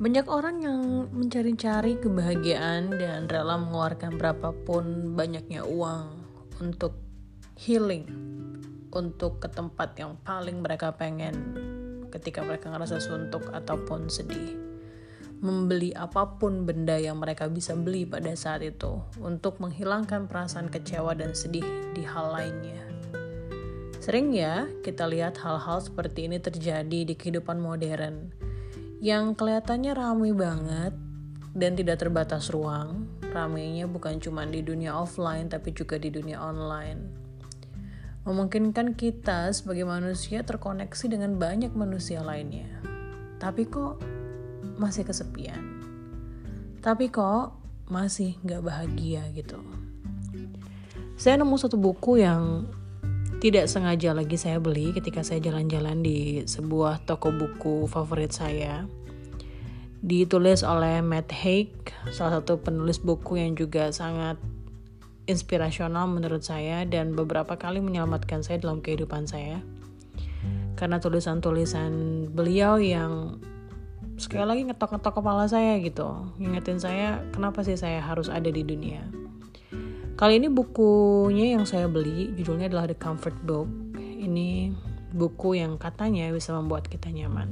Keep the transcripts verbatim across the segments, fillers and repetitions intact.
Banyak orang yang mencari-cari kebahagiaan dan rela mengeluarkan berapapun banyaknya uang untuk healing, untuk ke tempat yang paling mereka pengen ketika mereka ngerasa suntuk ataupun sedih. Membeli apapun benda yang mereka bisa beli pada saat itu untuk menghilangkan perasaan kecewa dan sedih di hal lainnya. Sering ya kita lihat hal-hal seperti ini terjadi di kehidupan modern yang kelihatannya ramai banget dan tidak terbatas ruang. Ramainya bukan cuma di dunia offline tapi juga di dunia online. Memungkinkan kita sebagai manusia terkoneksi dengan banyak manusia lainnya. Tapi kok masih kesepian. Tapi kok masih gak bahagia gitu. Saya nemu satu buku yang tidak sengaja lagi saya beli ketika saya jalan-jalan di sebuah toko buku favorit saya. Ditulis oleh Matt Haig, salah satu penulis buku yang juga sangat inspirasional menurut saya dan beberapa kali menyelamatkan saya dalam kehidupan saya. Karena tulisan-tulisan beliau yang sekali lagi ngetok-ngetok kepala saya gitu, ngingetin saya kenapa sih saya harus ada di dunia. Kali ini bukunya yang saya beli judulnya adalah The Comfort Book. Ini buku yang katanya bisa membuat kita nyaman.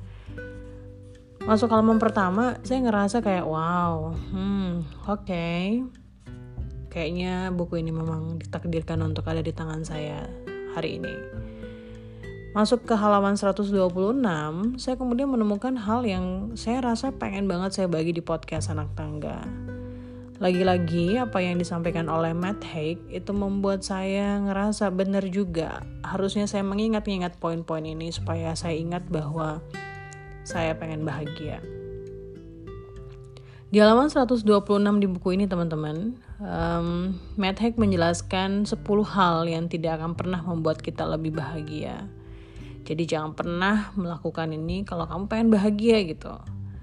Masuk halaman pertama, saya ngerasa kayak wow, hmm, oke. Okay. Kayaknya buku ini memang ditakdirkan untuk ada di tangan saya hari ini. Masuk ke halaman seratus dua puluh enam, saya kemudian menemukan hal yang saya rasa pengen banget saya bagi di podcast Anak Tangga. Lagi-lagi apa yang disampaikan oleh Matt Haig itu membuat saya ngerasa benar juga. Harusnya saya mengingat-ingat poin-poin ini supaya saya ingat bahwa saya pengen bahagia. Di halaman seratus dua puluh enam di buku ini teman-teman, um, Matt Haig menjelaskan sepuluh hal yang tidak akan pernah membuat kita lebih bahagia. Jadi jangan pernah melakukan ini kalau kamu pengen bahagia gitu.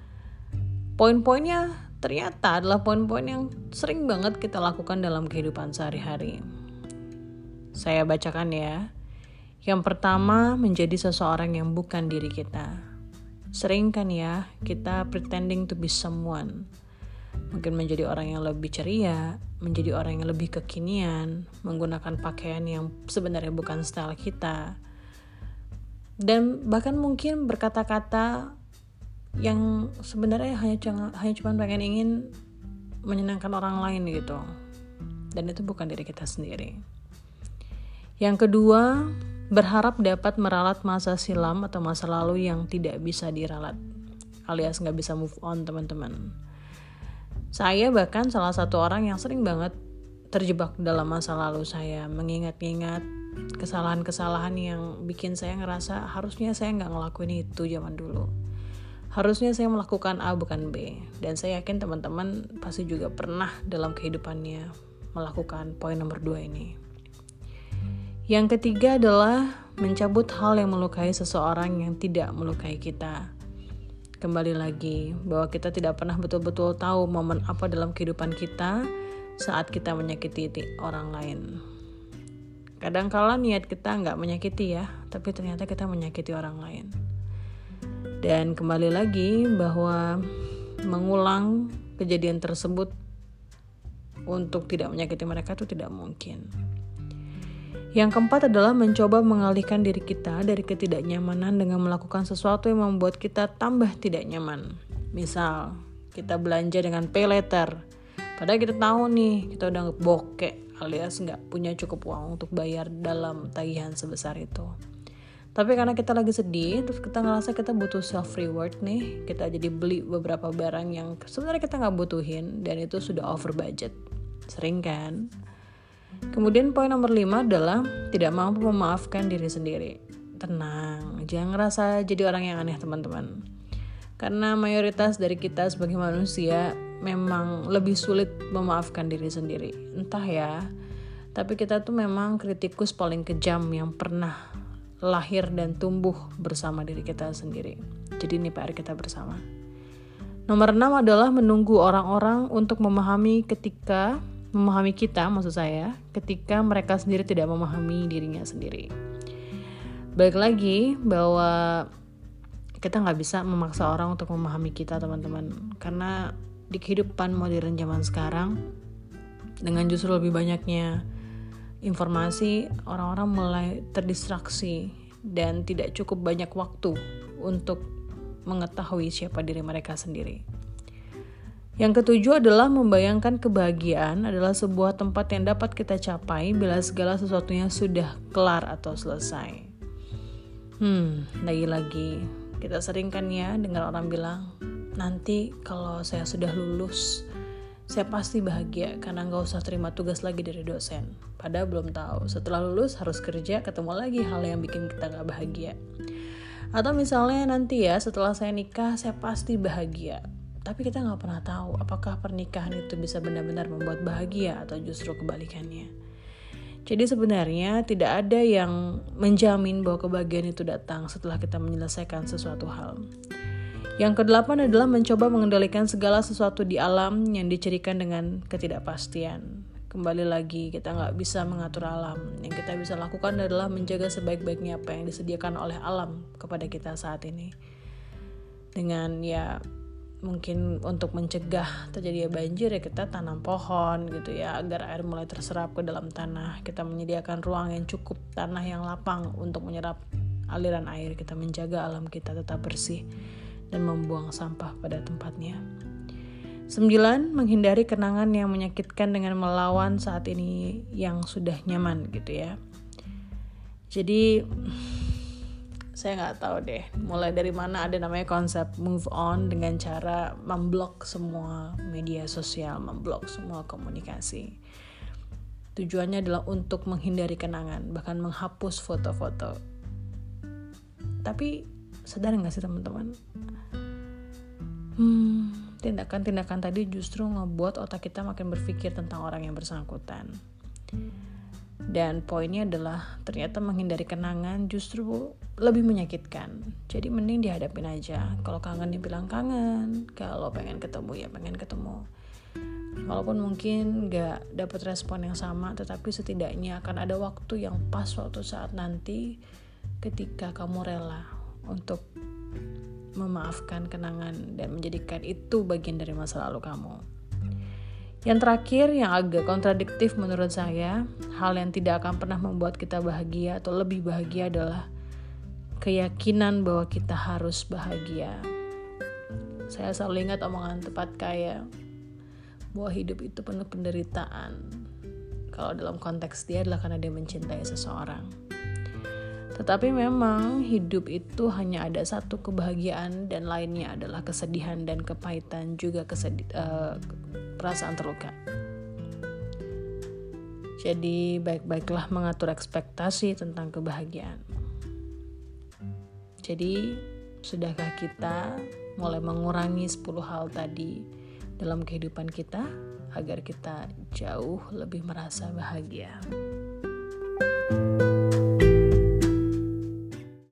Poin-poinnya ternyata adalah poin-poin yang sering banget kita lakukan dalam kehidupan sehari-hari. Saya bacakan ya. Yang pertama, menjadi seseorang yang bukan diri kita. Sering kan ya, kita pretending to be someone. Mungkin menjadi orang yang lebih ceria, menjadi orang yang lebih kekinian, menggunakan pakaian yang sebenarnya bukan style kita. Dan bahkan mungkin berkata-kata yang sebenarnya hanya cuma, hanya cuma pengen ingin menyenangkan orang lain gitu. Dan itu bukan diri kita sendiri. Yang kedua, berharap dapat meralat masa silam atau masa lalu yang tidak bisa diralat. Alias gak bisa move on teman-teman. Saya bahkan salah satu orang yang sering banget terjebak dalam masa lalu saya. Mengingat-ingat kesalahan-kesalahan yang bikin saya ngerasa harusnya saya gak ngelakuin itu zaman dulu. Harusnya saya melakukan A bukan B. Dan saya yakin teman-teman pasti juga pernah dalam kehidupannya melakukan poin nomor dua ini. Yang ketiga adalah mencabut hal yang melukai seseorang yang tidak melukai kita. Kembali lagi bahwa kita tidak pernah betul-betul tahu momen apa dalam kehidupan kita saat kita menyakiti orang lain. Kadang-kala niat kita nggak menyakiti ya, tapi ternyata kita menyakiti orang lain. Dan kembali lagi bahwa mengulang kejadian tersebut untuk tidak menyakiti mereka itu tidak mungkin. Yang keempat adalah mencoba mengalihkan diri kita dari ketidaknyamanan dengan melakukan sesuatu yang membuat kita tambah tidak nyaman. Misal, kita belanja dengan pay later. Padahal kita tahu nih, kita udah ngebokek alias nggak punya cukup uang untuk bayar dalam tagihan sebesar itu. Tapi karena kita lagi sedih, terus kita ngerasa kita butuh self reward nih, kita jadi beli beberapa barang yang sebenarnya kita nggak butuhin dan itu sudah over budget. Sering kan? Kemudian poin nomor lima adalah tidak mampu memaafkan diri sendiri. Tenang, jangan ngerasa jadi orang yang aneh teman-teman. Karena mayoritas dari kita sebagai manusia memang lebih sulit memaafkan diri sendiri. Entah ya, tapi kita tuh memang kritikus paling kejam yang pernah lahir dan tumbuh bersama diri kita sendiri. Jadi ini P R kita bersama. Nomor enam adalah menunggu orang-orang untuk memahami ketika memahami kita, maksud saya, ketika mereka sendiri tidak memahami dirinya sendiri. Balik lagi bahwa kita nggak bisa memaksa orang untuk memahami kita, teman-teman. Karena di kehidupan modern zaman sekarang, dengan justru lebih banyaknya informasi, orang-orang mulai terdistraksi dan tidak cukup banyak waktu untuk mengetahui siapa diri mereka sendiri. Yang ketujuh adalah membayangkan kebahagiaan adalah sebuah tempat yang dapat kita capai bila segala sesuatunya sudah kelar atau selesai. Hmm, lagi-lagi kita sering kan ya dengar orang bilang, nanti kalau saya sudah lulus, saya pasti bahagia karena gak usah terima tugas lagi dari dosen. Padahal belum tahu, setelah lulus harus kerja, ketemu lagi hal yang bikin kita gak bahagia. Atau misalnya nanti ya setelah saya nikah, saya pasti bahagia. Tapi kita gak pernah tahu apakah pernikahan itu bisa benar-benar membuat bahagia atau justru kebalikannya. Jadi sebenarnya tidak ada yang menjamin bahwa kebahagiaan itu datang setelah kita menyelesaikan sesuatu hal. Yang kedelapan adalah mencoba mengendalikan segala sesuatu di alam yang dicirikan dengan ketidakpastian. Kembali lagi, kita gak bisa mengatur alam. Yang kita bisa lakukan adalah menjaga sebaik-baiknya apa yang disediakan oleh alam kepada kita saat ini. Dengan ya mungkin untuk mencegah terjadi banjir ya kita tanam pohon gitu ya, agar air mulai terserap ke dalam tanah. Kita menyediakan ruang yang cukup, tanah yang lapang untuk menyerap aliran air. Kita menjaga alam kita tetap bersih dan membuang sampah pada tempatnya. Sembilan, menghindari kenangan yang menyakitkan dengan melawan saat ini yang sudah nyaman gitu ya. Jadi saya nggak tahu deh mulai dari mana ada namanya konsep move on dengan cara memblok semua media sosial, memblok semua komunikasi. Tujuannya adalah untuk menghindari kenangan, bahkan menghapus foto-foto. Tapi sadar nggak sih teman-teman? Hmm, tindakan-tindakan tadi justru ngebuat otak kita makin berpikir tentang orang yang bersangkutan. Dan poinnya adalah ternyata menghindari kenangan justru lebih menyakitkan. Jadi mending dihadapin aja. Kalau kangen dibilang kangen, kalau pengen ketemu ya pengen ketemu. Walaupun mungkin gak dapat respon yang sama, tetapi setidaknya akan ada waktu yang pas suatu saat nanti ketika kamu rela untuk memaafkan kenangan dan menjadikan itu bagian dari masa lalu kamu. Yang terakhir yang agak kontradiktif menurut saya, hal yang tidak akan pernah membuat kita bahagia atau lebih bahagia adalah keyakinan bahwa kita harus bahagia. Saya selalu ingat omongan tepat kaya bahwa hidup itu penuh penderitaan. Kalau dalam konteks dia adalah karena dia mencintai seseorang. Tetapi memang hidup itu hanya ada satu kebahagiaan dan lainnya adalah kesedihan dan kepahitan, juga kesedi- uh, perasaan terluka. Jadi baik-baiklah mengatur ekspektasi tentang kebahagiaan. Jadi sudahkah kita mulai mengurangi sepuluh hal tadi dalam kehidupan kita agar kita jauh lebih merasa bahagia?